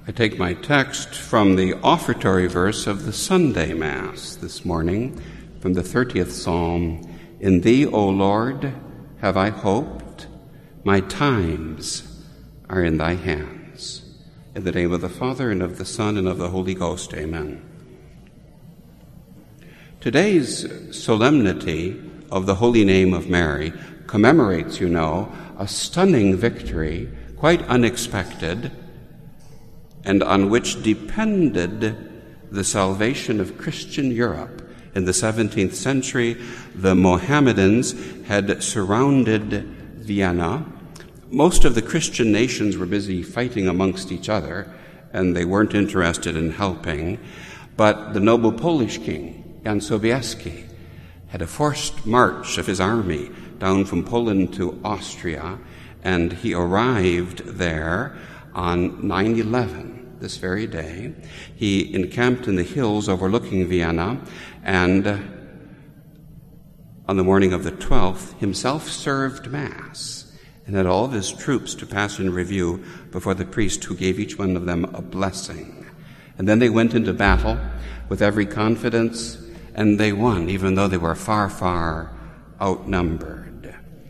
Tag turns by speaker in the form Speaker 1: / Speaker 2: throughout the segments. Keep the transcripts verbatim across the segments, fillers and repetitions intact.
Speaker 1: I take my text from the offertory verse of the Sunday Mass this morning, from the thirtieth Psalm. In Thee, O Lord, have I hoped. My times are in Thy hands. In the name of the Father, and of the Son, and of the Holy Ghost, amen. Today's solemnity of the Holy Name of Mary commemorates, you know, a stunning victory, quite unexpected, and on which depended the salvation of Christian Europe. In the seventeenth century, the Mohammedans had surrounded Vienna. Most of the Christian nations were busy fighting amongst each other, and they weren't interested in helping. But the noble Polish king, Jan Sobieski, had a forced march of his army down from Poland to Austria, and he arrived there on nine eleven. This very day. He encamped in the hills overlooking Vienna, and on the morning of the twelfth, himself served Mass and had all of his troops to pass in review before the priest, who gave each one of them a blessing. And then they went into battle with every confidence, and they won, even though they were far, far outnumbered.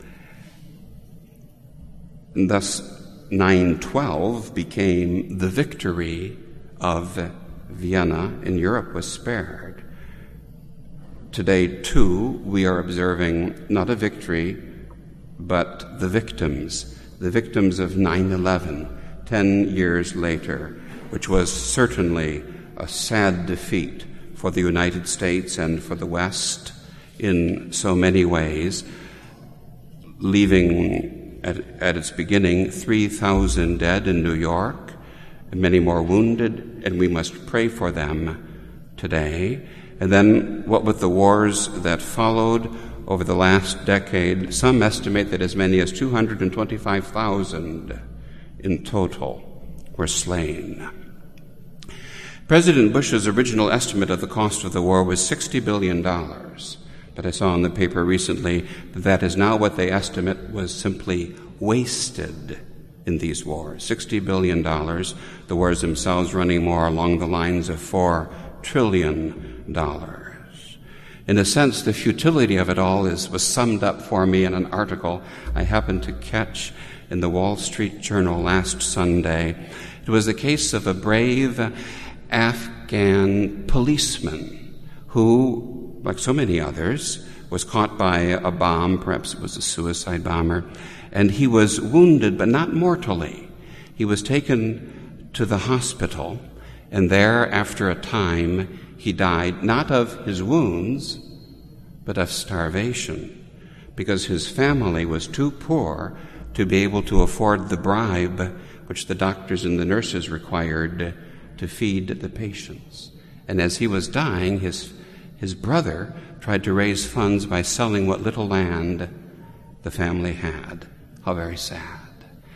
Speaker 1: And thus, nine twelve became the victory of Vienna, and Europe was spared. Today, too, we are observing not a victory, but the victims, the victims of nine eleven, ten years later, which was certainly a sad defeat for the United States and for the West in so many ways, leaving At, at its beginning, three thousand dead in New York, and many more wounded, and we must pray for them today. And then what with the wars that followed over the last decade, some estimate that as many as two hundred twenty-five thousand in total were slain. President Bush's original estimate of the cost of the war was sixty billion dollars. But I saw in the paper recently that that is now what they estimate was simply wasted in these wars. sixty billion dollars, the wars themselves running more along the lines of four trillion dollars. In a sense, the futility of it all is, was summed up for me in an article I happened to catch in the Wall Street Journal last Sunday. It was the case of a brave Afghan policeman who, like so many others, was caught by a bomb. Perhaps it was a suicide bomber, and he was wounded, but not mortally. He was taken to the hospital, and there, after a time, he died, not of his wounds, but of starvation, because his family was too poor to be able to afford the bribe which the doctors and the nurses required to feed the patients. And as he was dying, his His brother tried to raise funds by selling what little land the family had. How very sad.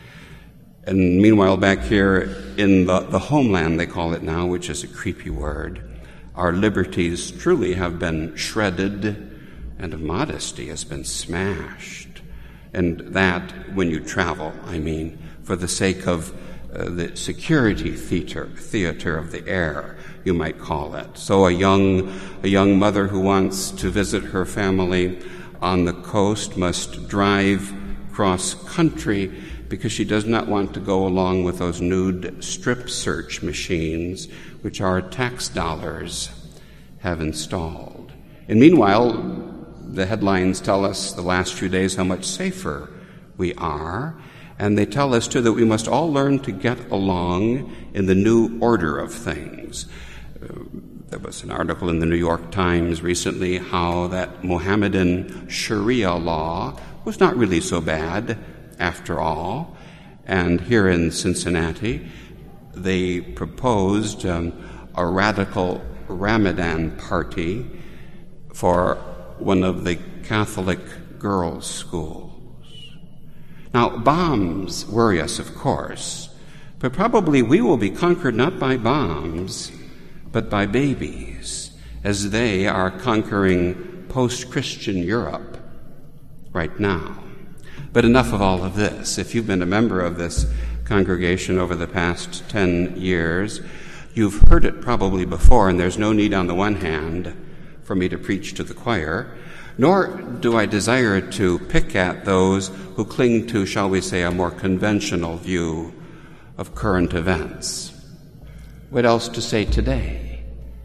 Speaker 1: And meanwhile, back here in the, the homeland, they call it now, which is a creepy word, our liberties truly have been shredded, and modesty has been smashed. And that, when you travel, I mean, for the sake of uh, the security theater, theater of the air, you might call it. So a young, a young mother who wants to visit her family on the coast must drive cross country because she does not want to go along with those nude strip search machines which our tax dollars have installed. And meanwhile, the headlines tell us the last few days how much safer we are, and they tell us too that we must all learn to get along in the new order of things. There was an article in the New York Times recently how that Mohammedan Sharia law was not really so bad after all. And here in Cincinnati, they proposed um, a radical Ramadan party for one of the Catholic girls' schools. Now, bombs worry us, of course, but probably we will be conquered not by bombs, but by babies, as they are conquering post-Christian Europe right now. But enough of all of this. If you've been a member of this congregation over the past ten years. You've heard it probably before, and there's no need on the one hand for me to preach to the choir, nor do I desire to pick at those who cling to, shall we say, a more conventional view of current events. What else to say today?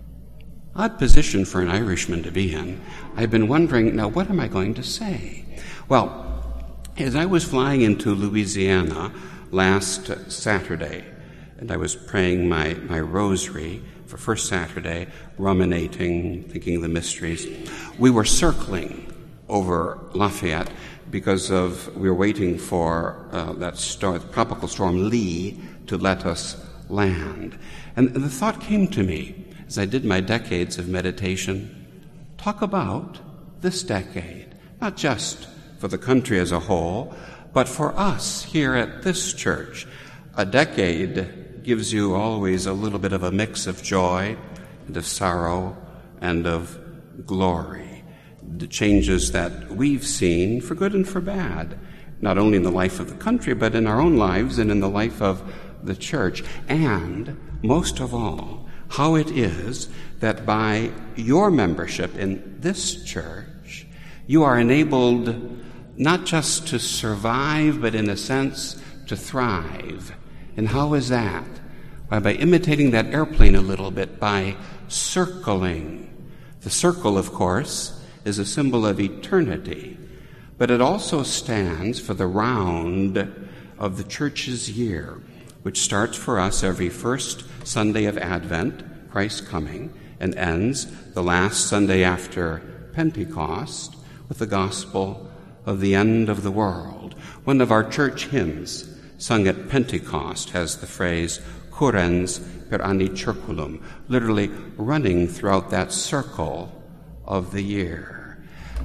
Speaker 1: Odd position for an Irishman to be in. I've been wondering, now what am I going to say? Well, as I was flying into Louisiana last Saturday, and I was praying my, my rosary for First Saturday, ruminating, thinking the mysteries, we were circling over Lafayette because of we were waiting for uh, that storm, tropical storm Lee to let us land. And the thought came to me as I did my decades of meditation, talk about this decade, not just for the country as a whole, but for us here at this church. A decade gives you always a little bit of a mix of joy and of sorrow and of glory. The changes that we've seen, for good and for bad, not only in the life of the country, but in our own lives and in the life of the church. And, most of all, how it is that by your membership in this church, you are enabled not just to survive, but in a sense, to thrive. And how is that? Why, by imitating that airplane a little bit, by circling. The circle, of course, is a symbol of eternity, but it also stands for the round of the church's year, which starts for us every first Sunday of Advent, Christ's coming, and ends the last Sunday after Pentecost with the gospel of the end of the world. One of our church hymns sung at Pentecost has the phrase currens per anni circulum, literally running throughout that circle of the year.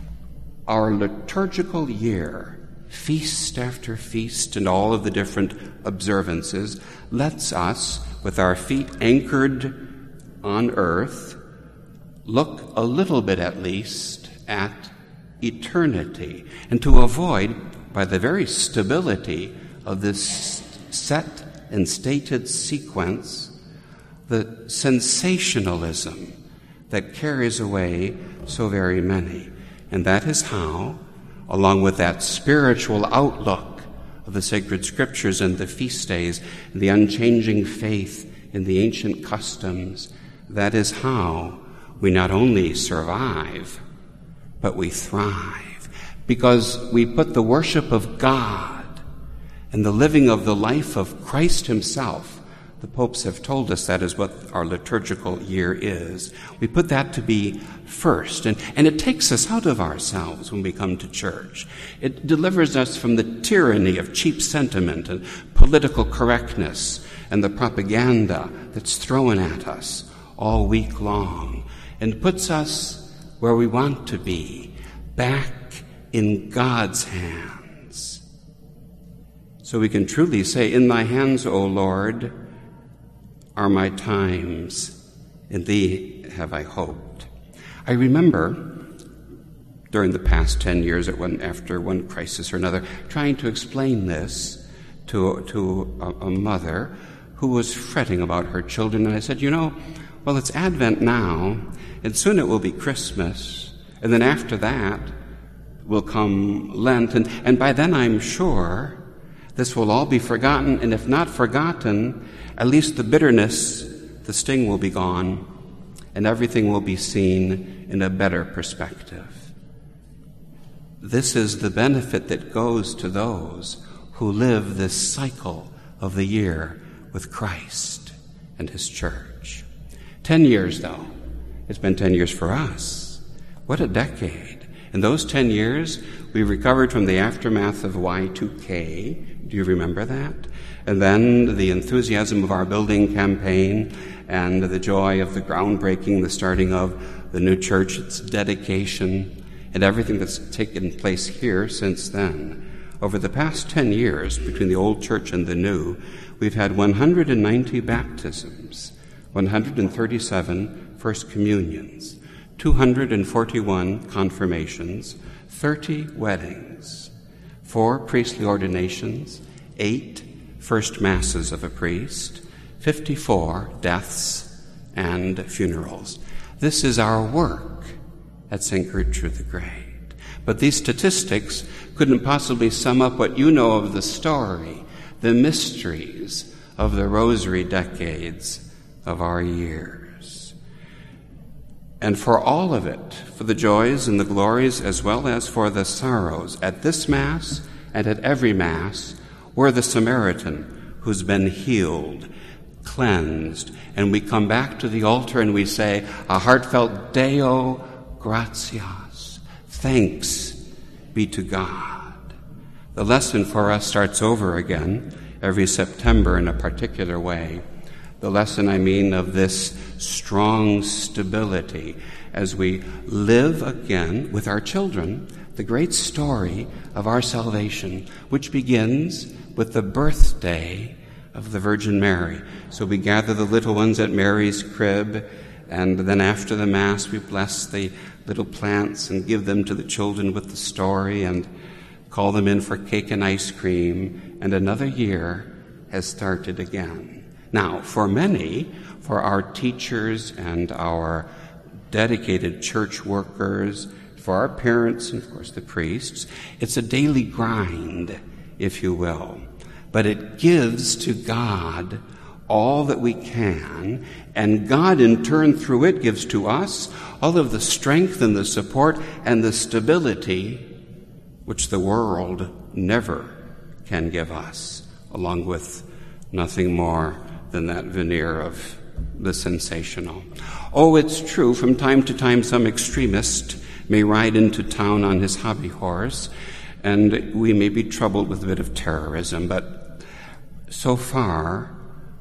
Speaker 1: Our liturgical year, feast after feast and all of the different observances, lets us, with our feet anchored on earth, look a little bit at least at eternity, and to avoid, by the very stability of this set and stated sequence, the sensationalism that carries away so very many. And that is how, along with that spiritual outlook of the sacred scriptures and the feast days, and the unchanging faith in the ancient customs, that is how we not only survive, but we thrive, because we put the worship of God and the living of the life of Christ himself. The popes have told us that is what our liturgical year is. We put that to be first, and, and it takes us out of ourselves when we come to church. It delivers us from the tyranny of cheap sentiment and political correctness and the propaganda that's thrown at us all week long, and puts us where we want to be, back in God's hands. So we can truly say, in thy hands, O Lord, are my times, in thee have I hoped. I remember during the past ten years, at one, after one crisis or another, trying to explain this to, to a, a mother who was fretting about her children. And I said, you know, well, it's Advent now, and soon it will be Christmas, and then after that will come Lent, and, and by then I'm sure this will all be forgotten, and if not forgotten, at least the bitterness, the sting will be gone, and everything will be seen in a better perspective. This is the benefit that goes to those who live this cycle of the year with Christ and his church. Ten years, though. It's been ten years for us. What a decade. In those ten years, we recovered from the aftermath of Y two K. Do you remember that? And then the enthusiasm of our building campaign and the joy of the groundbreaking, the starting of the new church, its dedication, and everything that's taken place here since then. Over the past ten years, between the old church and the new, we've had one hundred ninety baptisms, one hundred thirty-seven First Communions, two hundred forty-one confirmations, thirty weddings, four priestly ordinations, eight first masses of a priest, fifty-four deaths and funerals. This is our work at Saint Gertrude the Great. But these statistics couldn't possibly sum up what you know of the story, the mysteries of the rosary decades of our years. And for all of it, for the joys and the glories as well as for the sorrows, at this Mass and at every Mass, we're the Samaritan who's been healed, cleansed, and we come back to the altar and we say a heartfelt Deo gratias, thanks be to God. The lesson for us starts over again every September in a particular way. The lesson, I mean, of this strong stability as we live again with our children the great story of our salvation, which begins with the birthday of the Virgin Mary. So we gather the little ones at Mary's crib, and then after the Mass we bless the little plants and give them to the children with the story and call them in for cake and ice cream, and another year has started again. Now, for many, for our teachers and our dedicated church workers, for our parents and, of course, the priests, it's a daily grind, if you will. But it gives to God all that we can, and God, in turn, through it, gives to us all of the strength and the support and the stability which the world never can give us, along with nothing more than that veneer of the sensational. Oh, it's true, from time to time some extremist may ride into town on his hobby horse, and we may be troubled with a bit of terrorism, but so far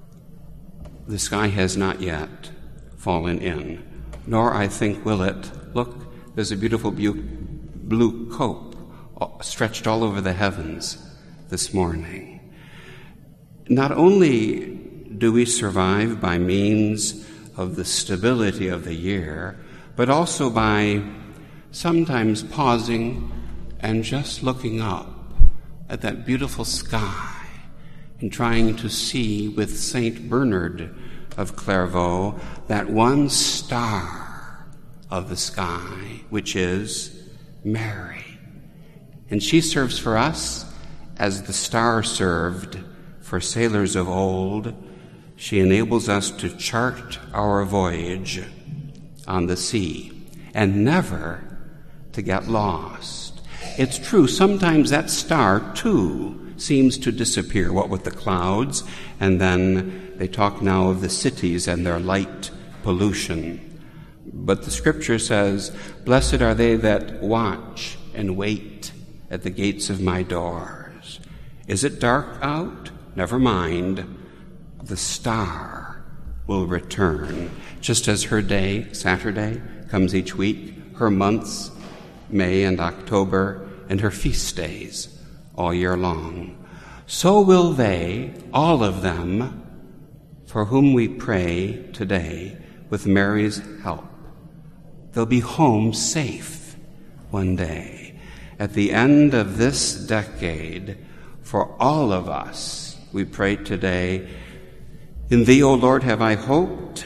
Speaker 1: the sky has not yet fallen in, nor, I think, will it. Look, there's a beautiful blue cope stretched all over the heavens this morning. Not only do we survive by means of the stability of the year, but also by sometimes pausing and just looking up at that beautiful sky and trying to see with Saint Bernard of Clairvaux that one star of the sky, which is Mary. And she serves for us as the star served for sailors of old. She enables us to chart our voyage on the sea and never to get lost. It's true, sometimes that star, too, seems to disappear, what with the clouds, and then they talk now of the cities and their light pollution. But the Scripture says, "Blessed are they that watch and wait at the gates of my doors." Is it dark out? Never mind. The star will return, just as her day, Saturday, comes each week, her months, May and October, and her feast days all year long. So will they, all of them, for whom we pray today with Mary's help. They'll be home safe one day. At the end of this decade, for all of us, we pray today, "In thee, O Lord, have I hoped.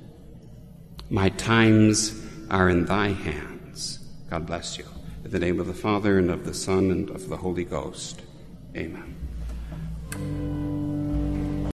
Speaker 1: My times are in thy hands." God bless you. In the name of the Father, and of the Son, and of the Holy Ghost. Amen.